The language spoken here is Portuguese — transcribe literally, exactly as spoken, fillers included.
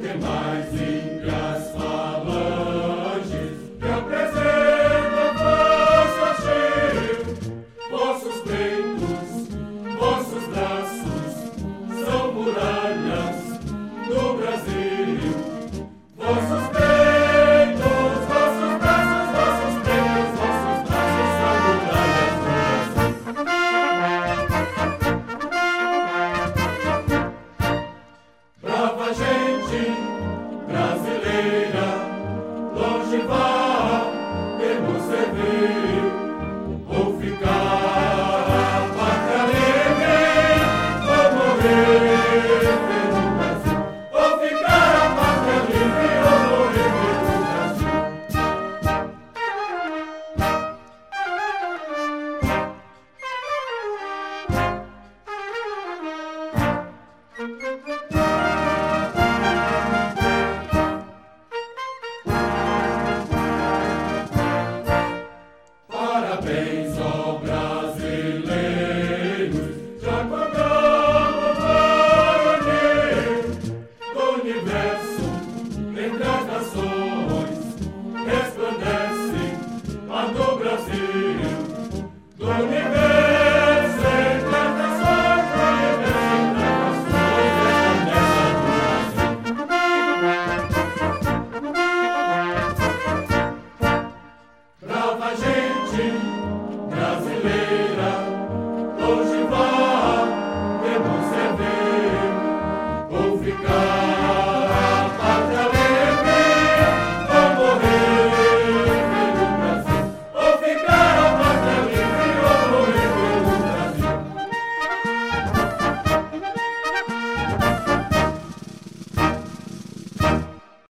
demais ímpias falanges que apresentam força cheia. Vossos peitos, vossos braços são muralhas do Brasil. Vossos peitos, vossos braços, vossos peitos, vossos braços são muralhas do Brasil. Brava gente brasileira, longe vá, temos servir, ou ficar a pátria livre, ou morrer pelo Brasil. Ou ficar a pátria livre, ou morrer pelo Brasil. Parabéns, ó brasileiros, já cantamos o varonil do universo. Lembrai